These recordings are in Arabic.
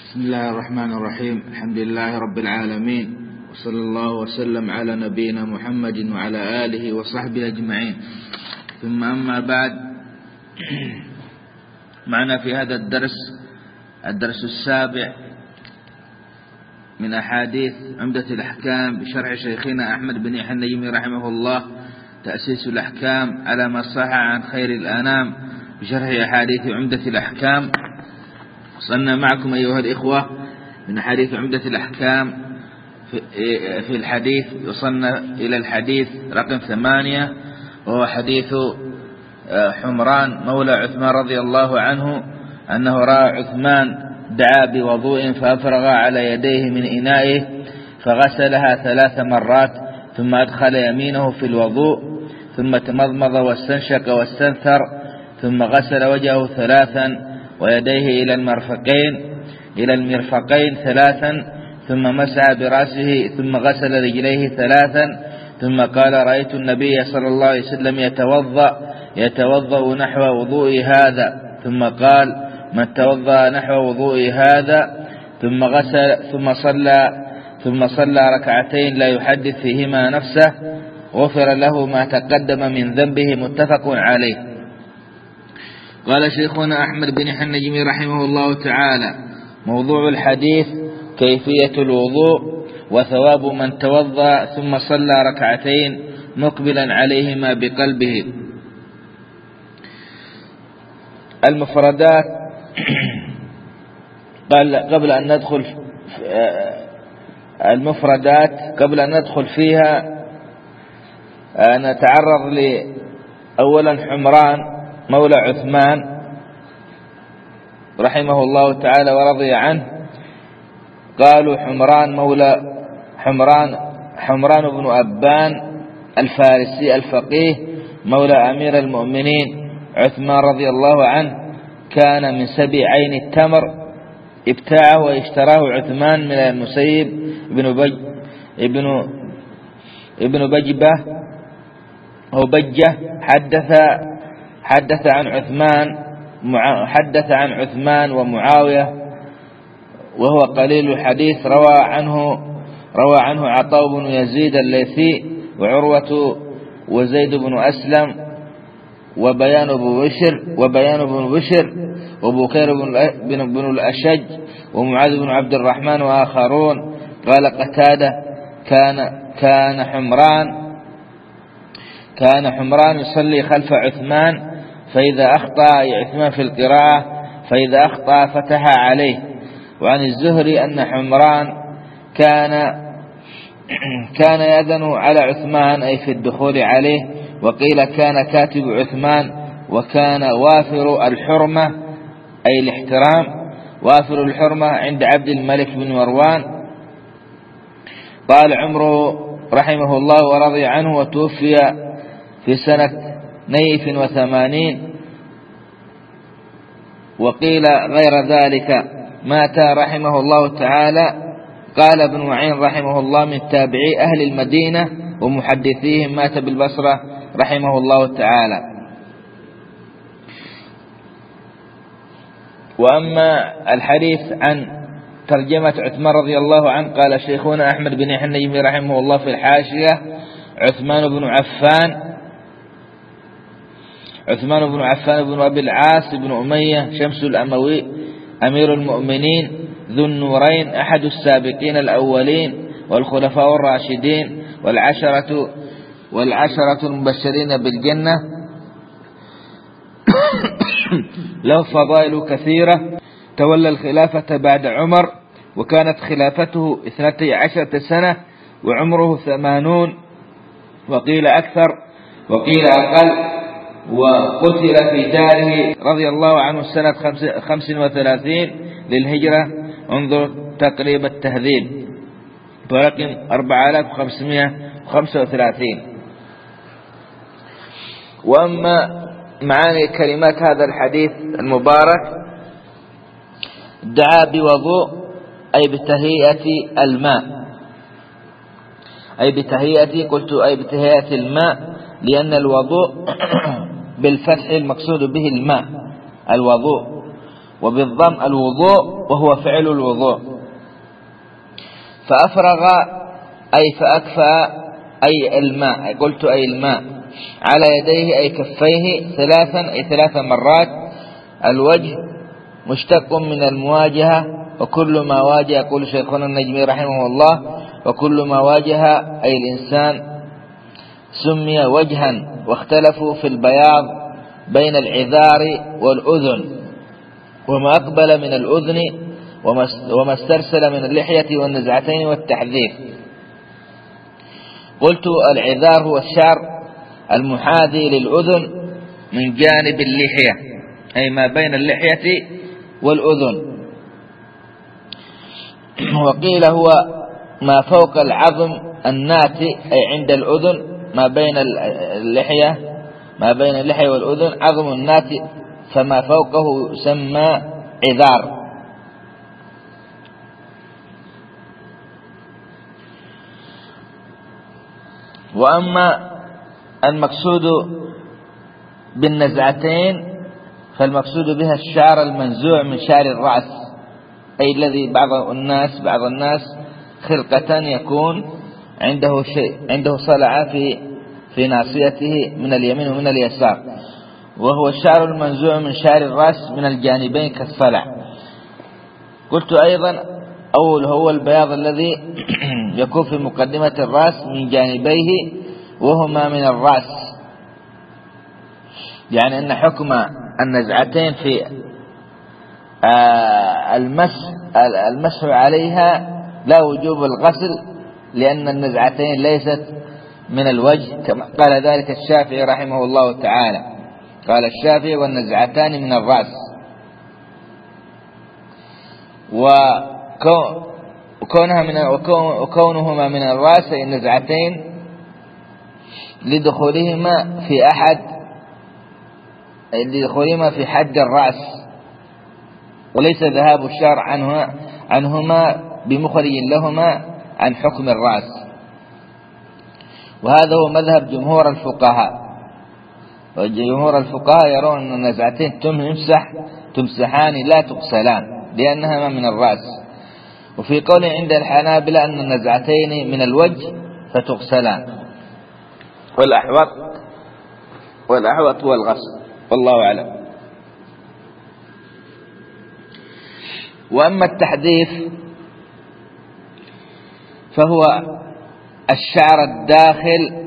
بسم الله الرحمن الرحيم. الحمد لله رب العالمين، وصلى الله وسلم على نبينا محمد وعلى آله وصحبه أجمعين. ثم أما بعد، معنا في هذا الدرس السابع من أحاديث عمدة الأحكام بشرح شيخنا أحمد بن يحيى النجمي رحمه الله، تأسيس الأحكام على ما صح عن خير الأنام بشرح أحاديث عمدة الأحكام. وصلنا معكم أيها الإخوة من أحاديث عمدة الأحكام في الحديث، وصلنا إلى الحديث رقم 8، وهو حديث حمران مولى عثمان رضي الله عنه أنه رأى عثمان دعا بوضوء فأفرغ على يديه من إنائه فغسلها 3 مرات، ثم أدخل يمينه في الوضوء، ثم تمضمض واستنشق واستنثر، ثم غسل وجهه 3 ويديه إلى المرفقين 3، ثم مسح برأسه، ثم غسل رجليه 3، ثم قال: رأيت النبي صلى الله عليه وسلم يتوضأ نحو وضوء هذا، ثم قال: من توضأ نحو وضوء هذا ثم صلى ركعتين لا يحدث فيهما نفسه غفر له ما تقدم من ذنبه. متفق عليه. قال شيخنا أحمد بن يحيى النجمي رحمه الله تعالى: موضوع الحديث كيفية الوضوء وثواب من توضأ ثم صلى ركعتين مقبلا عليهما بقلبه. المفردات قبل أن ندخل فيها نتعرض أولا حمران مولى عثمان رحمه الله تعالى ورضي عنه. قالوا حمران بن أبان الفارسي الفقيه مولى أمير المؤمنين عثمان رضي الله عنه، كان من سبي عين التمر ابتاعه واشتراه عثمان من المسيب ابن بجبة أو بجة. حدث عن عثمان ومعاوية وهو قليل الحديث. روى عنه عطاء بن يزيد الليثي وعروة وزيد بن أسلم وبيان بن بشر وبكير بن الأشج ومعاذ بن عبد الرحمن وآخرون. قال قتادة: كان حمران يصلي خلف عثمان فإذا أخطأ عثمان في القراءة فإذا أخطأ فتح عليه. وعن الزهري أن حمران كان يأذن على عثمان أي في الدخول عليه، وقيل كان كاتب عثمان، وكان وافر الحرمة أي الاحترام، وافر الحرمة عند عبد الملك بن مروان. طال عمره رحمه الله ورضي عنه، وتوفي في سنة 82، وقيل غير ذلك مات رحمه الله تعالى. قال ابن معين رحمه الله: من تابعي أهل المدينة ومحدثيهم، مات بالبصرة رحمه الله تعالى. وأما الحديث عن ترجمة عثمان رضي الله عنه، قال شيخنا أحمد بن يحيى النجمي رحمه الله في الحاشية: عثمان بن عفان بن أبي العاص بن أمية شمس الأموي أمير المؤمنين ذو النورين، أحد السابقين الأولين والخلفاء الراشدين والعشرة المبشرين بالجنة، له فضائل كثيرة. تولى الخلافة بعد عمر، وكانت خلافته 12 سنة، وعمره 80، وقيل أكثر وقيل أقل. وقتل في داره رضي الله عنه سنة 35 للهجرة. انظر تقريب التهذيب برقم 4535. وأما معاني كلمات هذا الحديث المبارك: دعا بوضوء أي بتهيئة الماء، أي بتهيئة الماء، لأن الوضوء بالفتح المقصود به الماء الوضوء، وبالضم الوضوء وهو فعل الوضوء. فأفرغ أي فأكفأ أي الماء، قلت أي الماء، على يديه أي كفيه 3 أي 3 مرات. الوجه مشتق من المواجهة، وكل ما واجه، يقول شيخنا النجمي رحمه الله، وكل ما واجه أي الإنسان سمي وجها. واختلفوا في البياض بين العذار والأذن، وما أقبل من الأذن، وما استرسل من اللحية والنزعتين والتحذير. قلت العذار هو الشعر المحاذي للأذن من جانب اللحية، أي ما بين اللحية والأذن. وقيل هو ما فوق العظم الناتئ، أي عند الأذن ما بين اللحية والأذن عظم الناتئ، فما فوقه يسمى عذار. وأما المقصود بالنزعتين فالمقصود بها الشعر المنزوع من شعر الرأس، أي الذي بعض الناس خلقة يكون عنده صلعة في ناصيته من اليمين ومن اليسار، وهو الشعر المنزوع من شعر الرأس من الجانبين كالصلع. قلت أيضا أول هو البياض الذي يكون في مقدمة الرأس من جانبيه وهما من الرأس، يعني أن حكم النزعتين في المسح عليها لا وجوب الغسل، لأن النزعتين ليست من الوجه، كما قال ذلك الشافعي رحمه الله تعالى. قال الشافعي والنزعتان من الرأس، وكونهما من الرأس أي النزعتين لدخولهما في حد الرأس، وليس ذهاب الشرع عنهما بمخرج لهما عن حكم الرأس. وهذا هو مذهب جمهور الفقهاء، وجمهور الفقهاء يرون أن النزعتين تمسحان لا تغسلان لأنهما من الرأس. وفي قول عند الحنابلة أن النزعتين من الوجه فتغسلان، والأحوط هو الغسل، والله أعلم. وأما التحديث فهو الشعر الداخل،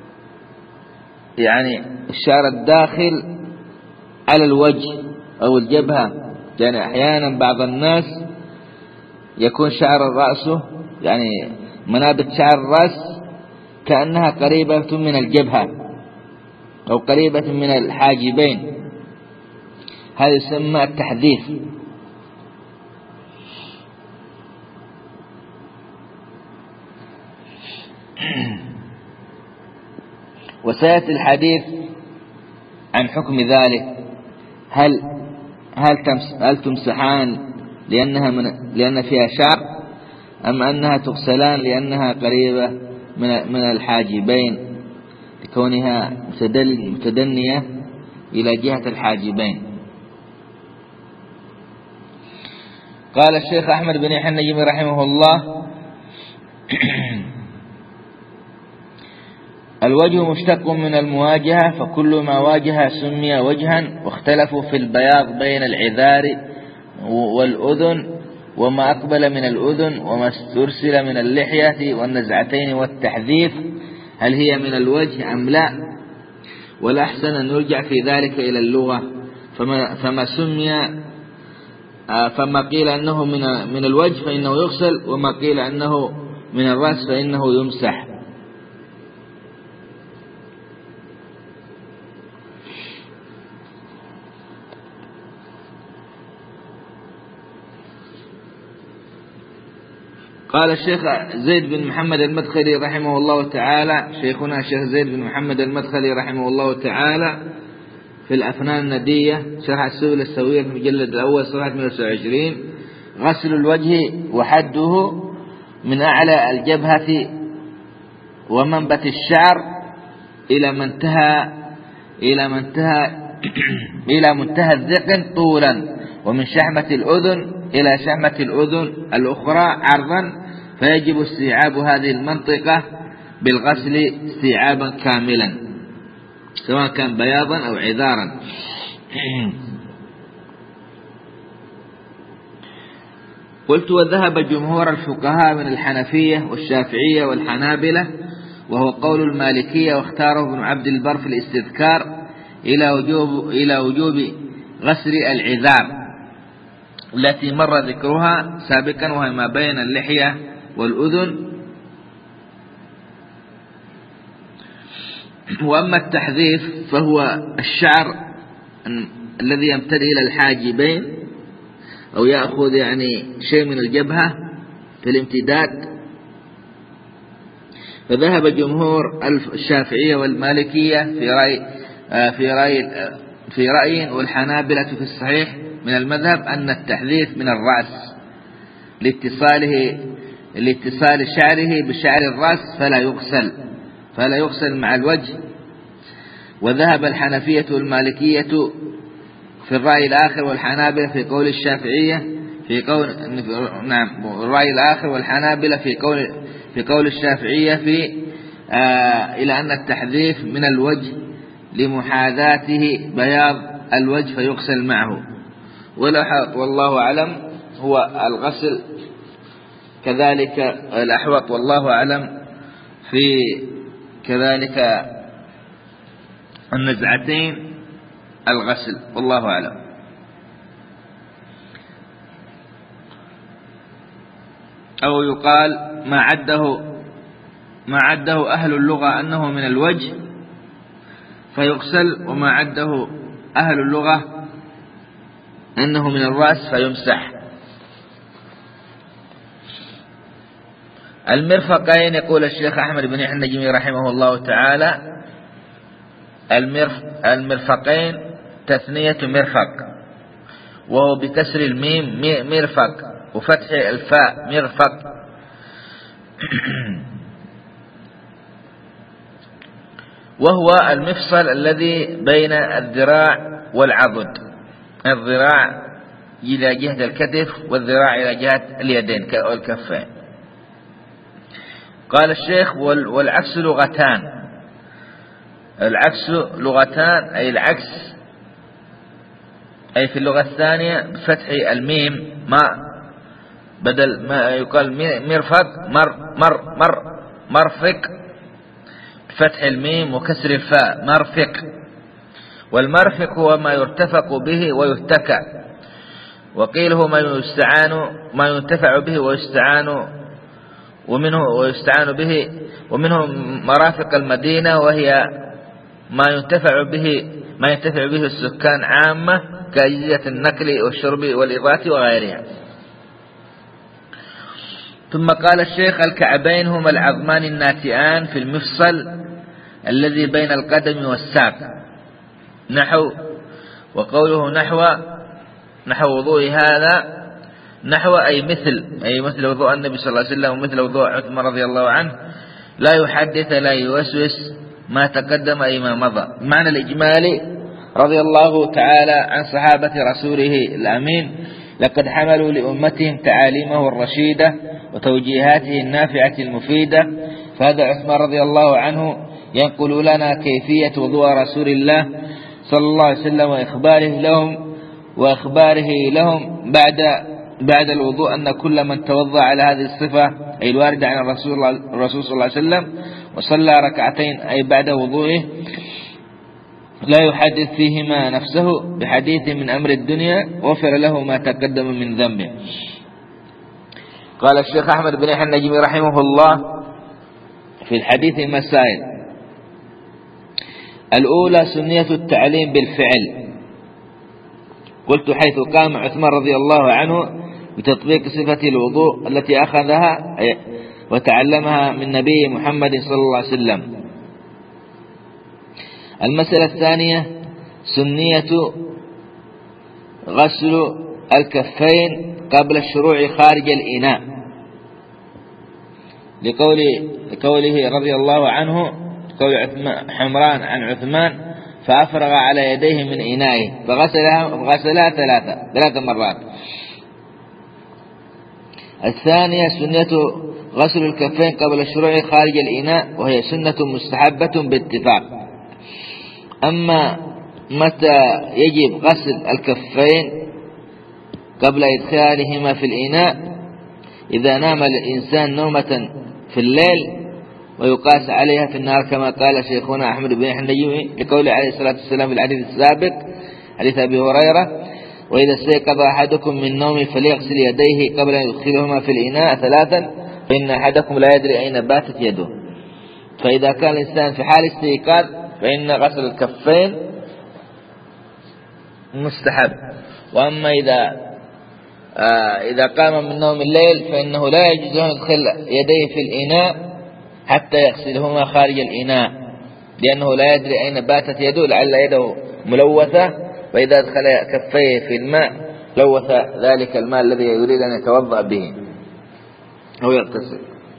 يعني الشعر الداخل على الوجه أو الجبهة. يعني أحيانا بعض الناس يكون شعر رأسه، يعني منابت شعر الرأس كأنها قريبة من الجبهة أو قريبة من الحاجبين، هذا يسمى التحديث. وسيأتي الحديث عن حكم ذلك، هل تمسحان لأن فيها شعر، أم أنها تغسلان لأنها قريبة من الحاجبين لكونها متدنية إلى جهة الحاجبين. قال الشيخ أحمد بن يحيى النجمي رحمه الله: الوجه مشتق من المواجهة، فكل ما واجه سمي وجها. واختلفوا في البياض بين العذار والأذن، وما أقبل من الأذن، وما استرسل من اللحية والنزعتين والتحذير، هل هي من الوجه أم لا؟ والأحسن أن نرجع في ذلك إلى اللغة. فما قيل أنه من الوجه فإنه يغسل، وما قيل أنه من الرأس فإنه يمسح. قال الشيخ زيد بن محمد المدخلي رحمه الله تعالى، شيخنا الشيخ زيد بن محمد المدخلي رحمه الله تعالى في الأفنان الندية شرح السبل السوية في المجلد الأول صفحة 129: غسل الوجه وحده من أعلى الجبهة ومنبت الشعر إلى منتهى الذقن طولا، ومن شحمة الأذن إلى شحمة الأذن الأخرى عرضا، فيجب استيعاب هذه المنطقة بالغسل استيعابا كاملا سواء كان بياضا أو عذارا. قلت: وذهب جمهور الفقهاء من الحنفية والشافعية والحنابلة، وهو قول المالكية، واختاره ابن عبد البر في الاستذكار إلى وجوب غسل العذار التي مر ذكرها سابقا، وهي ما بين اللحية والأذن. وأما التحذيف فهو الشعر الذي يمتد إلى الحاجبين أو يأخذ شيء من الجبهة في الامتداد. فذهب جمهور الشافعية والمالكية في رأي والحنابلة في الصحيح من المذهب أن التحذيف من الرأس لاتصال شعره بشعر الرأس فلا يغسل مع الوجه. وذهب الحنفية والمالكية في الرأي الآخر، والحنابلة في قول الشافعية الرأي الآخر والحنابلة في قول الشافعية إلى أن التحذيف من الوجه لمحاذاته بياض الوجه فيغسل معه. والله أعلم هو الغسل كذلك الأحوط، والله أعلم في كذلك النزعتين الغسل، والله أعلم. أو يقال ما عده أهل اللغة أنه من الوجه فيغسل، وما عده أهل اللغة أنه من الرأس فيمسح. المرفقين، يقول الشيخ أحمد بن يحيى النجمي رحمه الله تعالى: المرفقين تثنية مرفق، وهو بكسر الميم مرفق وفتح الفاء مرفق. وهو المفصل الذي بين الذراع والعضد، الذراع إلى جهة الكتف والذراع إلى جهة اليدين والكفين. قال الشيخ: والعكس لغتان. العكس لغتان أي العكس، أي في اللغة الثانية بفتح الميم بدل ما يقال مرفق مرفق بفتح الميم وكسر الفاء مرفق. والمرفق هو ما يرتفق به ويتكى، وقيل هو ما ينتفع به ويستعان به، ومنه مرافق المدينة، وهي ما ينتفع به السكان عامة كأجهزة النقل والشرب والإضاءة وغيرها. ثم قال الشيخ: الكعبين هما العظمان الناتئان في المفصل الذي بين القدم والساق، وقوله نحو وضوء هذا، أي مثل وضوء النبي صلى الله عليه وسلم ومثل وضوء عثمان رضي الله عنه، لا يحدث لا يوسوس ما تقدم أي ما مضى. معنى الإجمالي: رضي الله تعالى عن صحابة رسوله الأمين، لقد حملوا لأمتهم تعاليمه الرشيدة وتوجيهاته النافعة المفيدة. فهذا عثمان رضي الله عنه ينقل لنا كيفية وضوء رسول الله صلى الله عليه وسلم وإخباره لهم بعد الوضوء أن كل من توضأ على هذه الصفة أي الواردة عن الرسول صلى الله عليه وسلم وصلى ركعتين أي بعد وضوئه لا يحدث فيهما نفسه بحديث من أمر الدنيا غفر له ما تقدم من ذنبه. قال الشيخ أحمد بن يحيى النجمي رحمه الله في الحديث مسائل: الأولى سنية التعليم بالفعل. قلت: حيث قام عثمان رضي الله عنه بتطبيق صفة الوضوء التي أخذها وتعلمها من نبي محمد صلى الله عليه وسلم. المسألة الثانية سنية غسل الكفين قبل الشروع خارج الإناء، لقوله رضي الله عنه، قول حمران عن عثمان: فأفرغ على يديه من إنائه فغسلها ثلاث مرات. الثانية سنة غسل الكفين قبل الشروع خارج الإناء، وهي سنة مستحبة باتفاق. أما متى يجب غسل الكفين قبل إدخالهما في الإناء؟ إذا نام الإنسان نومة في الليل ويقاس عليها في النهار، كما قال شيخنا أحمد بن النجمي لقوله عليه الصلاة والسلام في الحديث السابق حديث أبي هريرة: وإذا استيقظ أحدكم من نومه فليغسل يديه قبل أن يدخلهما في الإناء ثلاثا، فإن أحدكم لا يدري أين باتت يده. فإذا كان الإنسان في حال استيقاظ فإن غسل الكفين مستحب. وأما إذا قام من نوم الليل فإنه لا يجوز أن يدخل يديه في الإناء حتى يغسلهما خارج الإناء، لأنه لا يدري أين باتت يده، لعل يده ملوثة، فإذا أدخل كفيه في الماء لوث ذلك الماء الذي يريد أن يتوضأ به أو يغتسل.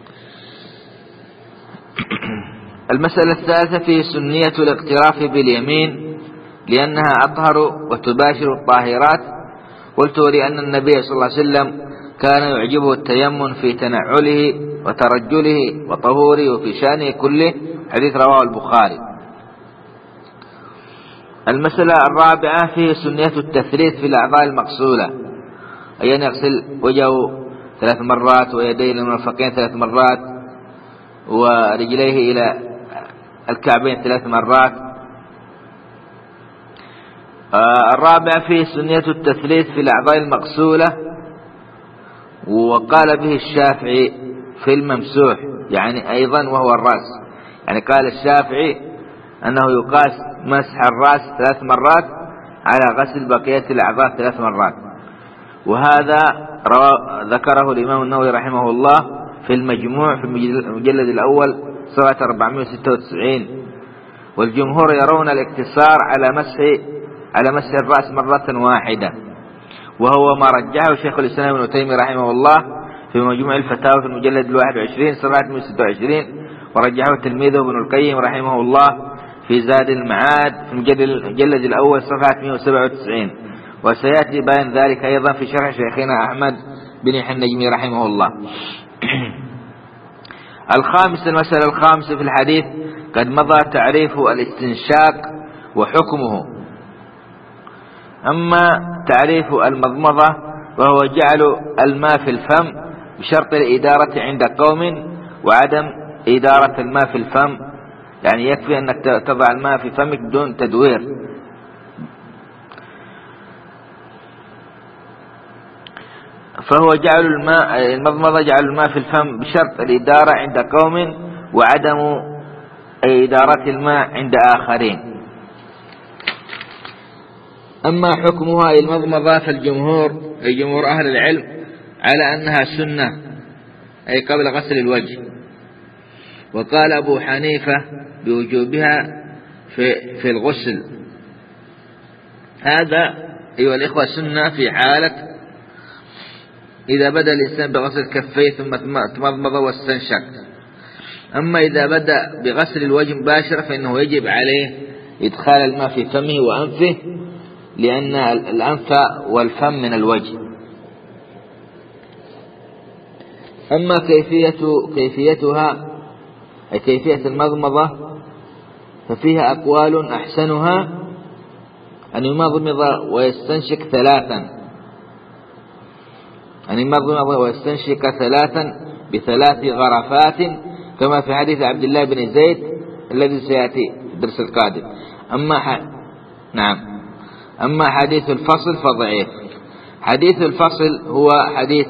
المسألة الثالثة في سنية الاقتراف باليمين لأنها أطهر وتباشر الطاهرات. قلت لأن النبي صلى الله عليه وسلم كان يعجبه التيمم في تنعله وترجله وطهوره وفي شأنه كله، حديث رواه البخاري. المسألة الرابعة فيه سنية التثليث في الأعضاء المغسولة، أي أن يغسل وجهه 3 مرات ويديه للمرفقين 3 مرات ورجليه إلى الكعبين 3 مرات. الرابع فيه سنية التثليث في الأعضاء المغسولة، وقال به الشافعي في الممسوح يعني أيضا وهو الرأس، يعني قال الشافعي أنه يقاس مسح الرأس 3 مرات على غسل بقية الأعضاء 3 مرات. وهذا ذكره الإمام النووي رحمه الله في المجموع في المجلد الأول صفحة 496. والجمهور يرون الاقتصار على مسح الرأس مرة واحدة، وهو ما رجحه شيخ الإسلام ابن تيمية رحمه الله في مجموع الفتاوى في المجلد 21 صفحة 126، ورجحه تلميذه ابن القيم رحمه الله في زاد المعاد في المجلد الأول صفحة 197، وسيأتي بيان ذلك أيضا في شرح شيخنا أحمد بن النجمي رحمه الله. المسألة الخامسة في الحديث قد مضى تعريف الاستنشاق وحكمه. أما تعريف المضمضة وهو جعل الماء في الفم بشرط الإدارة عند قوم وعدم إدارة الماء في الفم، يعني يكفي أنك تضع الماء في فمك بدون تدوير. فهو جعل المضمضة جعل الماء في الفم بشرط الإدارة عند قوم وعدم إدارة الماء عند آخرين. أما حكمها المضمضة فالجمهور أهل العلم على أنها سنة، أي قبل غسل الوجه. وقال أبو حنيفة بوجوبها في الغسل. هذا أيها الإخوة سنة في حالة إذا بدأ الإنسان بغسل كفيه ثم تمضمض واستنشق. أما إذا بدأ بغسل الوجه مباشرة فإنه يجب عليه إدخال الماء في فمه وأنفه، لأن الأنف والفم من الوجه. أما كيفيتها أي كيفية المضمضة ففيها أقوال، أحسنها أن يمضمض ويستنشق 3، أن يمضمض ويستنشق 3 ب3 غرفات، كما في حديث عبد الله بن زيد الذي سيأتي في الدرس القادم. أما حديث الفصل فضعيف. حديث الفصل هو حديث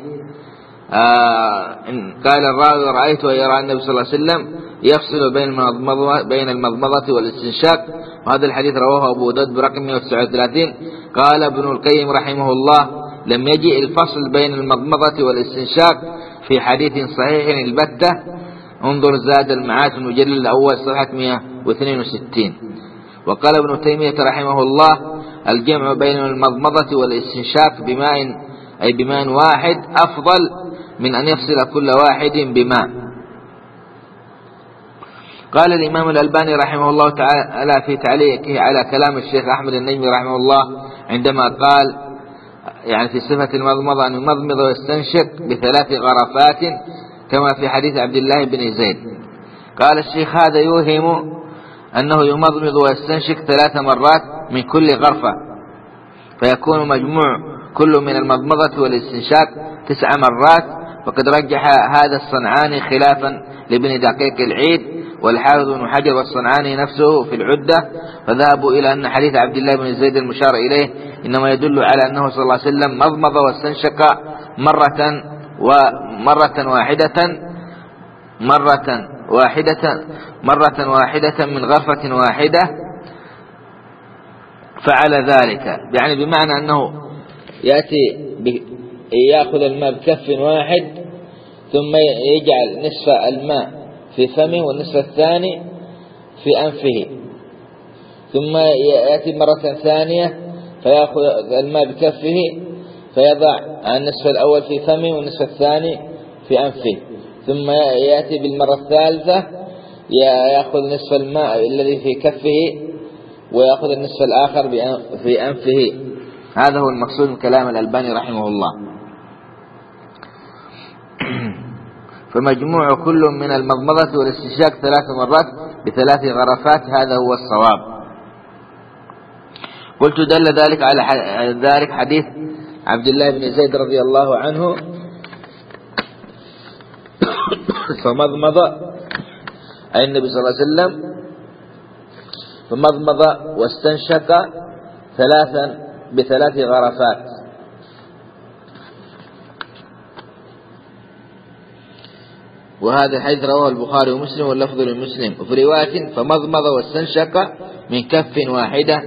قال الراوي رأيت ويرى النبي صلى الله عليه وسلم يفصل بين المضمضة والاستنشاق، وهذا الحديث رواه أبو داود برقم 139. قال ابن القيم رحمه الله لم يجئ الفصل بين المضمضة والاستنشاق في حديث صحيح البتة، انظر زاد المعاد في المجلد الأول صفحة 162. وقال ابن تيمية رحمه الله الجمع بين المضمضة والاستنشاق بماء واحد أفضل من أن يفصل كل واحد بماء. قال الإمام الألباني رحمه الله تعالى في تعليقه على كلام الشيخ أحمد النجمي رحمه الله عندما قال يعني في صفة المضمضة أن يمضمض ويستنشق ب3 غرفات كما في حديث عبد الله بن زيد. قال الشيخ هذا يوهم أنه يمضمض ويستنشق 3 مرات من كل غرفة، فيكون مجموع كل من المضمضة والاستنشاق 9 مرات. وقد رجح هذا الصنعاني خلافا لابن دقيق العيد والحافظ بن حجر والصنعاني نفسه في العدة، فذهبوا إلى أن حديث عبد الله بن زيد المشار إليه إنما يدل على أنه صلى الله عليه وسلم مضمض واستنشق مرة واحدة من غرفة واحدة فعل ذلك، يعني بمعنى أنه يأتي يأخذ الماء بكف واحد ثم يجعل نصف الماء في فمه والنصف الثاني في أنفه، ثم يأتي مرة ثانية فيأخذ الماء بكفه فيضع النصف الأول في فمه والنصف الثاني في أنفه، ثم يأتي بالمرة الثالثة يأخذ نصف الماء الذي في كفه ويأخذ النصف الآخر في أنفه. هذا هو المقصود من كلام الألباني رحمه الله. فمجموع كل من المضمضة والاستنشاق 3 مرات ب3 غرفات، هذا هو الصواب. قلت دل ذلك على ذلك حديث عبد الله بن زيد رضي الله عنه فمضمض أي النبي صلى الله عليه وسلم فمضمض واستنشق 3 ب3 غرفات. وهذا الحديث رواه البخاري ومسلم واللفظ لمسلم. وفي رواية فمضمض واستنشق من كف واحدة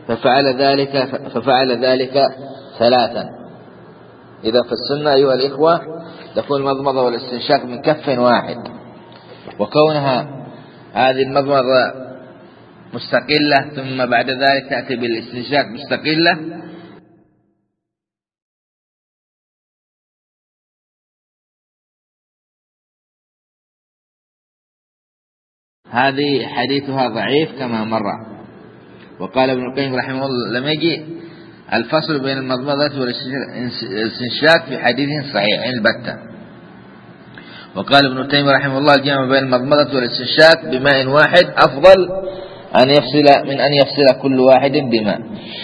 ففعل ذلك 3. إذا في السنة أيها الإخوة تكون المضمضة والاستنشاق من كف واحد، وكونها هذه المضمضة مستقلة ثم بعد ذلك تأتي بالاستنشاق مستقلة، هذه حديثها ضعيف كما مر. وقال ابن القيم رحمه الله لم يجي الفصل بين المضمضة والاستنشاق في حديث صحيح البتة. وقال ابن تيمية رحمه الله الجمع بين المضمضة والاستنشاق بماء واحد أفضل من أن يفصل كل واحد بماء.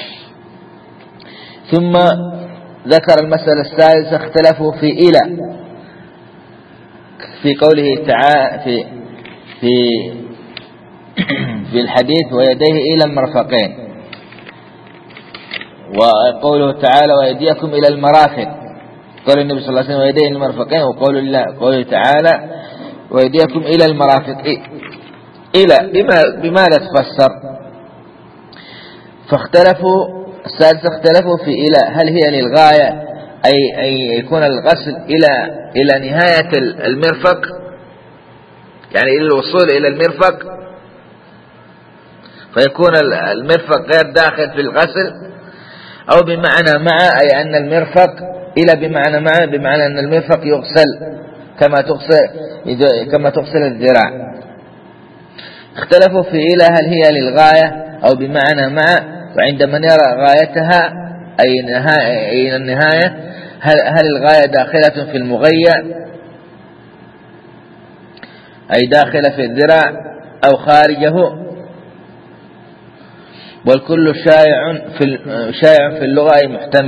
ثم ذكر المسألة الثالثة اختلفوا في قوله تعالى في الحديث ويديه إلى المرفقين، وقوله تعالى ويديكم إلى المرافق، قال النبي صلى الله عليه وسلم ويديه إلى المرفقين، وقوله تعالى ويديكم إلى المرافق إلى بماذا تفسر؟ اختلفوا في إلى هل هي للغاية أي يكون الغسل إلى نهاية المرفق، يعني إلى الوصول إلى المرفق فيكون المرفق غير داخل في الغسل، أو بمعنى مع أي أن المرفق إلى بمعنى مع بمعنى أن المرفق يغسل كما تغسل الذراع. اختلفوا في إلى هل هي للغاية أو بمعنى مع، وعند من يرى غايتها أي النهاية هل الغاية داخلة في المغيّ أي داخلة في الذراع أو خارجه. والكل شائع في اللغة أي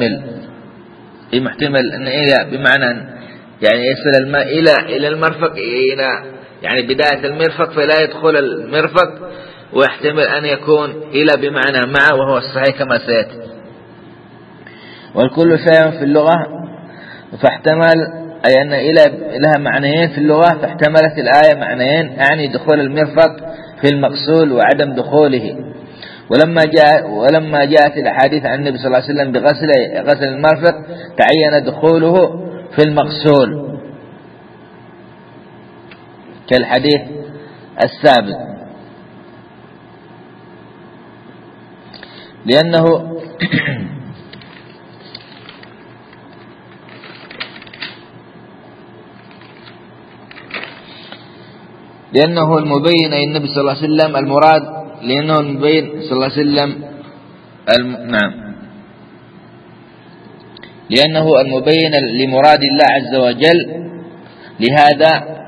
محتمل أن إلى بمعنى يعني يصل الماء إلى المرفق يعني بداية المرفق فلا يدخل المرفق، ويحتمل أن يكون إلى بمعنى مع وهو الصحيح كما سيأتي. والكل شائع في اللغة فاحتمل أي أن إلى لها معنيين في اللغة، فاحتملت الآية معنيين يعني دخول المرفق في المغسول وعدم دخوله. ولما جاءت الأحاديث عن النبي صلى الله عليه وسلم بغسل المرفق تعين دخوله في المغسول كالحديث السابق، لأنه لأنه المبين أي النبي صلى الله عليه وسلم المراد، لأنه المبين صلى الله عليه وسلم نعم، لأنه المبين لمراد الله عز وجل. لهذا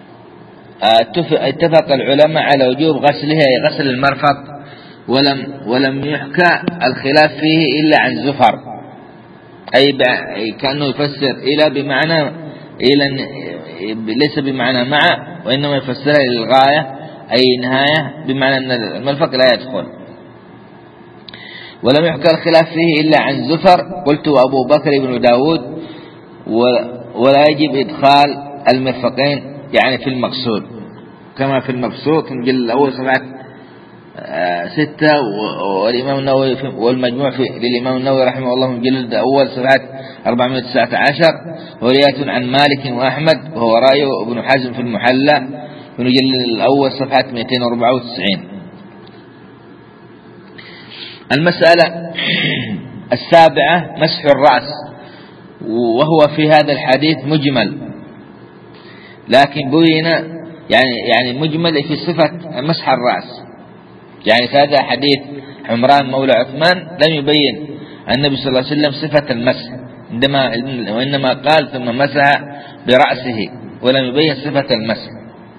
اتفق العلماء على وجوب غسلها، أي غسل المرفق، ولم يحكى الخلاف فيه إلا عن زفر، أي كأنه يفسر إلى بمعنى إلى، ليس بمعنى مع، وإنما يفسرها للغاية أي نهاية، بمعنى أن المرفق لا يدخل. ولم يحكى الخلاف فيه إلا عن زفر، قلت أبو بكر بن داود، ولا يجب إدخال المرفقين يعني في المقصود، كما في المبسوط الجلد الأول صفحة 6، والإمام النووي والمجموع للإمام النووي رحمه الله من الجلد الأول صفحة 419، ورواية عن مالك وأحمد وهو رأي ابن حزم في المحلى من الجلد الأول صفحة 294. المسألة السابعة مسح الرأس، وهو في هذا الحديث مجمل، لكن بين يعني مجمل في صفة مسح الرأس. يعني في هذا حديث عمران مولى عثمان لم يبين النبي صلى الله عليه وسلم صفة المسح، وإنما قال ثم مسح برأسه، ولم يبين صفة المسح.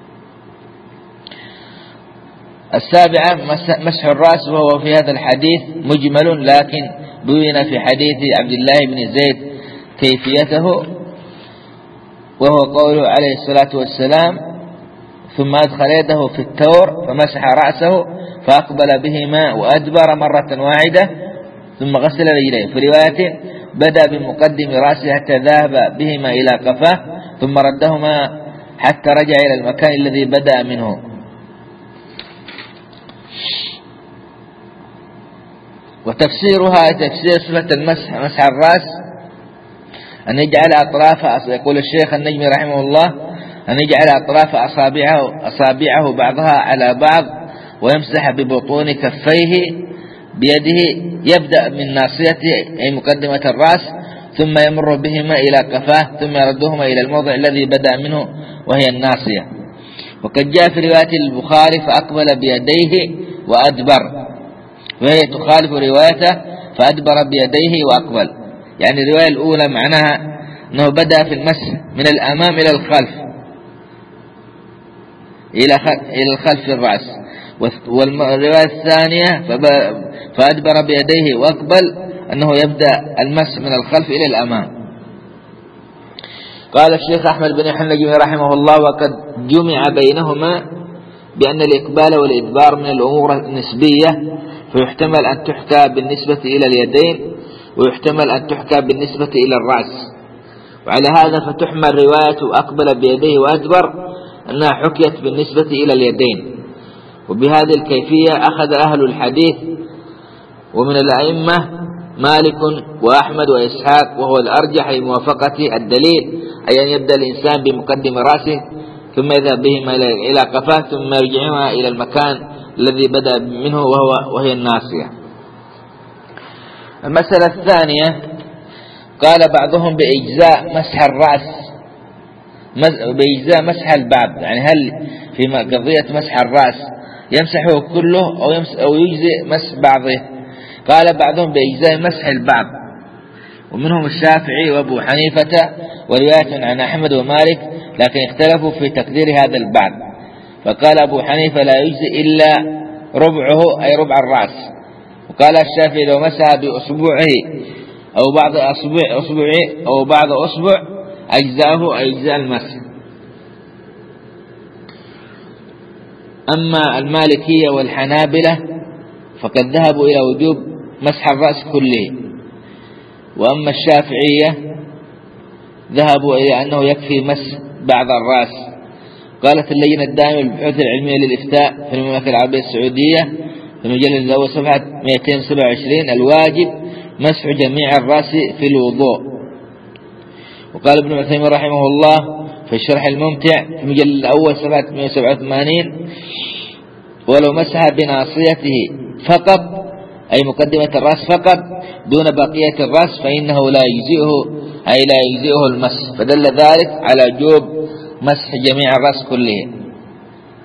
السابعة مسح الرأس، وهو في هذا الحديث مجمل، لكن بين في حديث عبد الله بن زيد كيفيته، وهو قوله عليه الصلاة والسلام ثم أدخل يده في التور فمسح رأسه فأقبل بهما وأدبر مرة واحدة ثم غسل رجليه. في رواية بدأ بمقدم رأسه حتى ذهب بهما إلى قفاه ثم ردهما حتى رجع إلى المكان الذي بدأ منه. وتفسيرها تفسير صفة المسح مسح الرأس أن يجعل أطراف، يقول الشيخ النجمي رحمه الله، أن يجعل أطراف أصابعه بعضها على بعض ويمسح ببطون كفيه بيده، يبدأ من ناصيته أي مقدمة الرأس ثم يمر بهما إلى قفاه ثم يردهما إلى الموضع الذي بدأ منه وهي الناصية. وقد جاء في رواية البخاري فأقبل بيديه وأدبر، وهي تخالف روايته فأدبر بيديه وأقبل. يعني الرواية الأولى معناها أنه بدأ في المسح من الأمام إلى الخلف إلى الخلف في الرأس، والرواية الثانية فأدبر بيديه وأقبل أنه يبدأ المسح من الخلف إلى الأمام. قال الشيخ أحمد بن حنبل رحمه الله وقد جمع بينهما بأن الإقبال والإدبار من الأمور النسبية، فيحتمل أن تحكى بالنسبة إلى اليدين ويحتمل أن تحكى بالنسبة إلى الرأس. وعلى هذا فتحمل رواية أقبل بيديه وأدبر أنها حكيت بالنسبة إلى اليدين. وبهذه الكيفية أخذ أهل الحديث ومن الأئمة مالك وأحمد وإسحاق، وهو الأرجح لموافقة الدليل، أي أن يبدأ الإنسان بمقدم رأسه ثم يذهب بهما إلى قفاه ثم يرجعهما إلى المكان الذي بدأ منه وهي الناصية. المسألة الثانية قال بعضهم بإجزاء مسح الرأس، بإجزاء مسح البعض، يعني هل في قضية مسح الرأس يمسحه كله أو يجزئ مسح بعضه؟ قال بعضهم بإجزاء مسح البعض، ومنهم الشافعي وأبو حنيفة ورواية عن أحمد ومالك، لكن اختلفوا في تقدير هذا البعض. فقال أبو حنيفة لا يجزئ إلا ربعه أي ربع الرأس، وقال الشافعي لو مسح بأصبعه أو بعض أصبعه أو بعض أصبع أجزاءه أجزاء المسح. أما المالكية والحنابلة فقد ذهبوا إلى وجوب مسح الرأس كله، وأما الشافعية ذهبوا إلى أنه يكفي مسح بعض الرأس. قالت اللجنة الدائمة للبحوث العلمية للإفتاء في المملكة العربية السعودية في المجلد الأول صفحة 227 الواجب مسح جميع الرأس في الوضوء. وقال ابن عثيمين رحمه الله في الشرح الممتع في المجلد الأول صفحة 187 ولو مسح بناصيته فقط أي مقدمة الرأس فقط دون بقية الرأس فإنه لا يجزئه المسح، فدل ذلك على وجوب مسح جميع الرأس كله.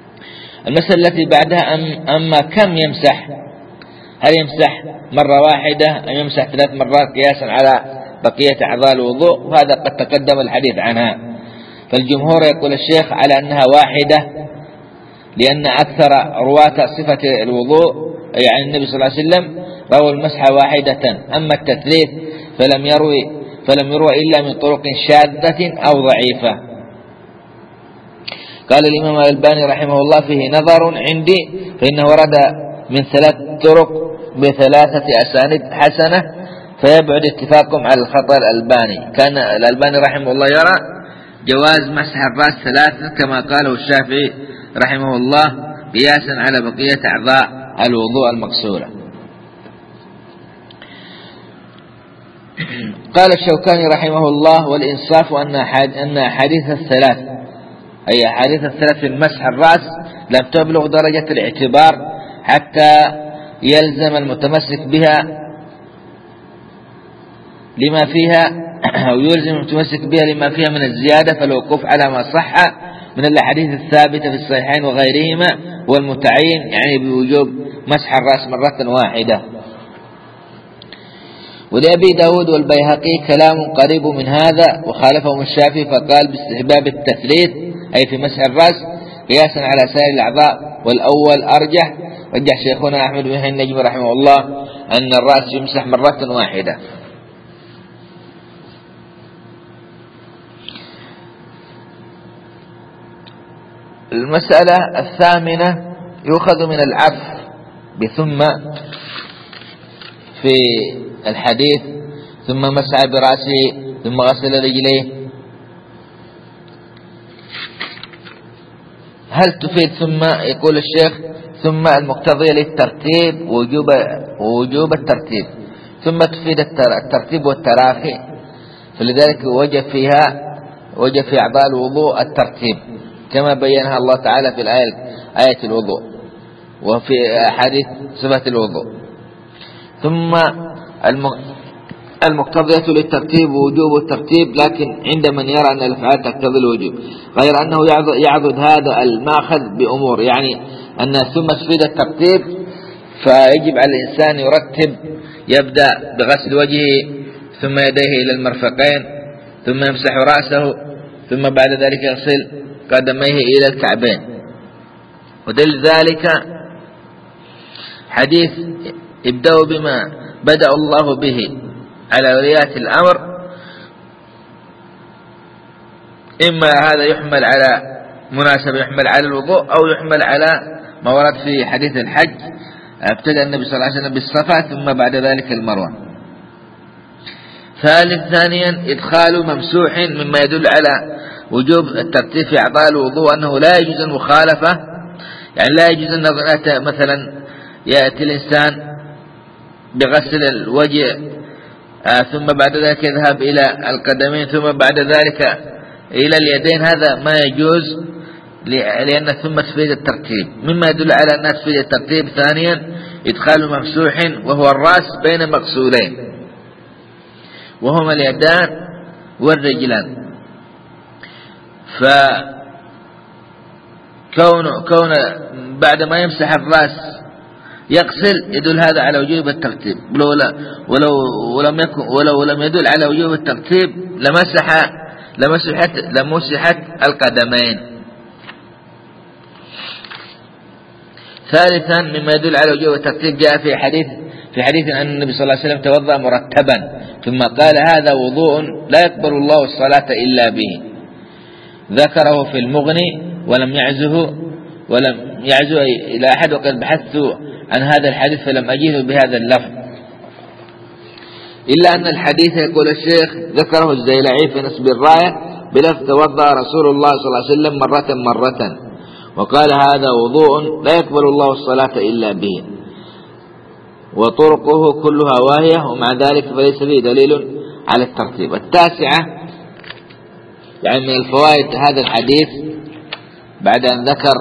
المسألة التي بعدها أما كم يمسح، هل يمسح مرة واحدة أم يمسح 3 مرات قياسا على بقية أعضاء الوضوء؟ وهذا قد تقدم الحديث عنها. فالجمهور يقول الشيخ على أنها واحدة، لأن أكثر رواة صفة الوضوء يعني النبي صلى الله عليه وسلم رووا المسح واحدة. أما التثليث فلم يروى إلا من طرق شاذة أو ضعيفة. قال الإمام الألباني رحمه الله فيه نظر عندي، فإنه ورد من 3 طرق ب3 أسانيد حسنة، فيبعد اتفاقهم على الخطأ الألباني. كان الألباني رحمه الله يرى جواز مسح الرأس 3 كما قاله الشافعي رحمه الله قياسا على بقية أعضاء الوضوء المغسولة. قال الشوكاني رحمه الله والإنصاف أن أحاديث الثلاث، أي أحاديث الثلاث في المسح الرأس لم تبلغ درجة الاعتبار حتى يلزم المتمسك بها لما فيها، أو يلزم المتمسك بها لما فيها من الزيادة، فالوقوف على ما صح من الأحاديث الثابتة في الصحيحين وغيرهما والمتعين يعني بوجوب مسح الرأس مرة واحدة. ولأبي داود والبيهقي كلام قريب من هذا، وخالفهم الشافعي فقال باستحباب التثليث أي في مسح الرأس قياسا على سائر الأعضاء، والأول أرجح. رجح شيخنا أحمد بن النجم رحمه الله أن الرأس يمسح مرة واحدة. المسألة 8 يؤخذ من العف بثم في الحديث ثم مسح برأسه ثم غسل رجليه. هل تفيد ثم؟ يقول الشيخ ثم المقتضية للترتيب ووجوب الترتيب، ثم تفيد الترتيب والتراخي، فلذلك وجد في أعضاء الوضوء الترتيب كما بينها الله تعالى في آية الوضوء وفي أحاديث صفة الوضوء. ثم المقتضية للترتيب ووجوب الترتيب، لكن عند من يرى أن الأفعال تقتضي الوجوب، غير أنه يعضد هذا المأخذ بأمور، يعني أن ثم تفيد الترتيب، فيجب على الإنسان يرتب، يبدأ بغسل وجهه ثم يديه إلى المرفقين ثم يمسح رأسه ثم بعد ذلك يغسل قدميه إلى الكعبين. ودل ذلك حديث ابدأوا بما بدأ الله به على وليات الأمر، إما هذا يحمل على مناسبة يحمل على الوضوء، أو يحمل على ما ورد في حديث الحج ابتدأ النبي صلى الله عليه وسلم بالصفا ثم بعد ذلك المروة. ثانيا إدخال ممسوح مما يدل على وجوب الترتيب في أعضاء الوضوء، أنه لا يجوز المخالفة، يعني لا يجوز أن مثلا يأتي الإنسان بغسل الوجه ثم بعد ذلك يذهب إلى القدمين ثم بعد ذلك إلى اليدين، هذا ما يجوز، لأن ثم تفيد الترتيب. مما يدل على أنها تفيد الترتيب ثانيا إدخال ممسوح وهو الرأس بين مغسولين وهما اليدان والرجلان، فكون بعد ما يمسح الرأس يغسل يدل هذا على وجوب الترتيب، ولو لم يدل على وجوب الترتيب لمسحت القدمين. ثالثا مما يدل على وجوب الترتيب جاء في حديث أن النبي صلى الله عليه وسلم توضأ مرتبا ثم قال هذا وضوء لا يقبل الله الصلاة إلا به، ذكره في المغني ولم يعزه إلى أحد، وقد بحثت عن هذا الحديث فلم أجده بهذا اللفظ، إلا أن الحديث يقول الشيخ ذكره الزيلعي في نسب الراية بلفظ توضأ رسول الله صلى الله عليه وسلم مرة وقال هذا وضوء لا يقبل الله الصلاة إلا به، وطرقه كلها واهية، ومع ذلك فليس فيه دليل على الترتيب. 9 يعني من الفوائد هذا الحديث بعد أن ذكر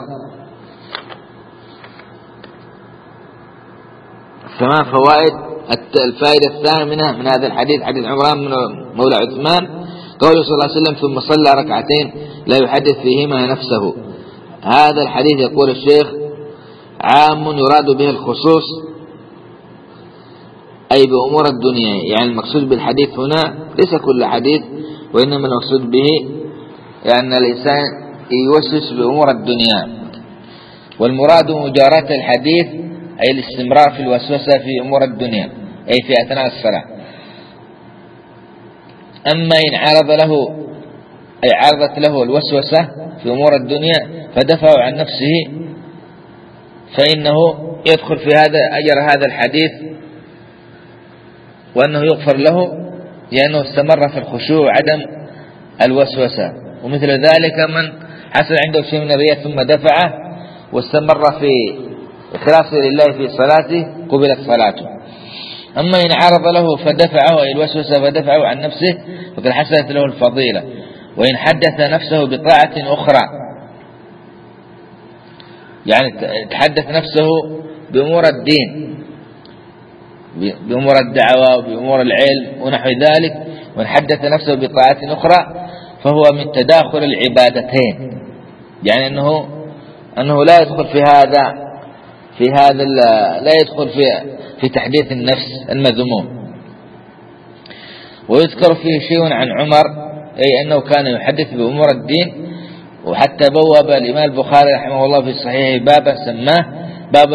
8 فوائد، الفائدة الثامنة من هذا الحديث حديث عمران من مولى عثمان قوله صلى الله عليه وسلم ثم صلى ركعتين لا يحدث فيهما نفسه. هذا الحديث يقول الشيخ عام يراد به الخصوص أي بأمور الدنيا، يعني المقصود بالحديث هنا ليس كل حديث، وإنما المقصود به يعني الإنسان يوسوس بأمور الدنيا. والمراد مجاراة الحديث أي الاستمرار في الوسوسة في أمور الدنيا أي في أثناء الصلاة. أما إن عرضت له الوسوسة في أمور الدنيا فدفع عن نفسه فإنه يدخل في هذا أجر هذا الحديث، وأنه يغفر له لأنه استمر في الخشوع وعدم الوسوسة. ومثل ذلك من حصل عنده شيء من الرياء ثم دفعه واستمر في إخلاصه لله في صلاته قبلت صلاته. أما إن عرض له فدفعه أي الوسوسة فدفعه عن نفسه فقد حصلت له الفضيلة. وإن حدث نفسه بطاعة أخرى، يعني تحدث نفسه بأمور الدين، بأمور الدعوة وبأمور العلم ونحو ذلك، وإن حدث نفسه بطاعة أخرى فهو من تداخل العبادتين، يعني أنه لا يدخل في هذا لا يدخل في تحديث النفس المذموم. ويذكر فيه شيء عن عمر أي أنه كان يحدث بأمور الدين، وحتى بوب الإمام البخاري رحمه الله في صحيحه بابا سماه بابا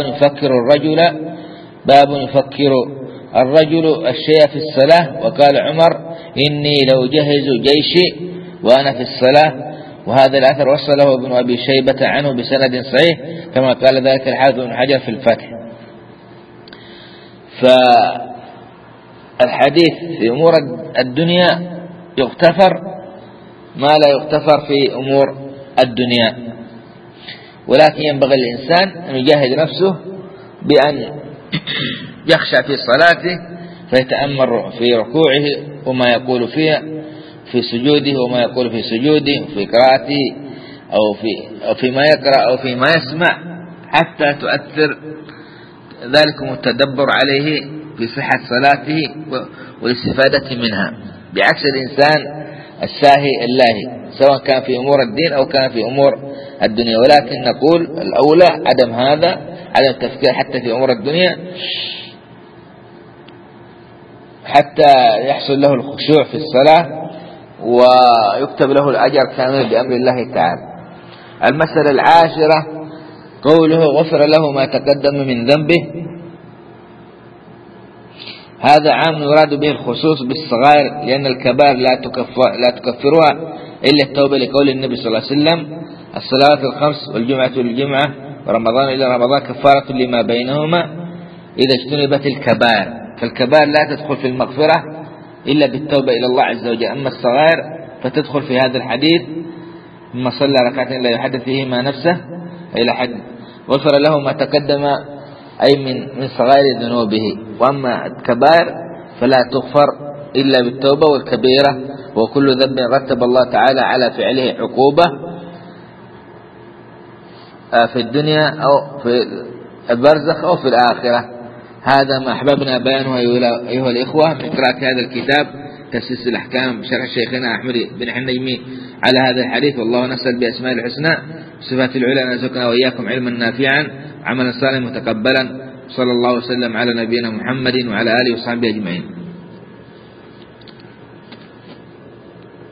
يفكر الرجل الشيء في الصلاة. وقال عمر إني لو جهز جيشي وأنا في الصلاة. وهذا الأثر وصله ابن أبي شيبة عنه بسند صحيح كما قال ذلك الحافظ ابن حجر في الفتح. فالحديث في أمور الدنيا يغتفر ما لا يغتفر في أمور الدنيا، ولكن ينبغي الإنسان أن يجاهد نفسه بأن يخشع في صلاته فيتأمر في ركوعه وما يقول فيها في سجوده وما يقول في سجوده وفي قراءته أو فيما يقرأ أو فيما يسمع، حتى تؤثر ذلك التدبر عليه في صحة صلاته والاستفادة منها، بعكس الإنسان الساهي اللاهي سواء كان في أمور الدين أو كان في أمور الدنيا. ولكن نقول الأولى عدم هذا، عدم التفكير حتى في أمور الدنيا حتى يحصل له الخشوع في الصلاة ويكتب له الأجر كامل بأمر الله تعالى. المسألة العاشرة قوله غفر له ما تقدم من ذنبه. هذا عام يراد به الخصوص بالصغائر، لأن الكبائر لا تكفرها إلا التوبة، لقول النبي صلى الله عليه وسلم الصلوات الخمس والجمعة للجمعة ورمضان إلى رمضان كفارة لما بينهما إذا اجتنبت الكبائر. فالكبائر لا تدخل في المغفرة إلا بالتوبة إلى الله عز وجل. أما الصغائر فتدخل في هذا الحديث ثم صلى ركعتين لا يحدث فيهما نفسه إلى حد غفر له ما تقدم أي من صغائر ذنوبه. وأما الكبائر فلا تغفر إلا بالتوبة، والكبيرة وكل ذنب رتب الله تعالى على فعله عقوبة في الدنيا أو في البرزخ أو في الآخرة. هذا ما أحببنا بيانه أيها الإخوة من قراءة هذا الكتاب تأسيس الأحكام بشرح شيخنا أحمد بن حنيمي على هذا الحديث. والله نسأل بأسماء الحسنى صفات العلى أن يرزقنا وإياكم علما نافعا عملا صالحا متقبلا. صلى الله وسلم على نبينا محمد وعلى آله وصحبه أجمعين.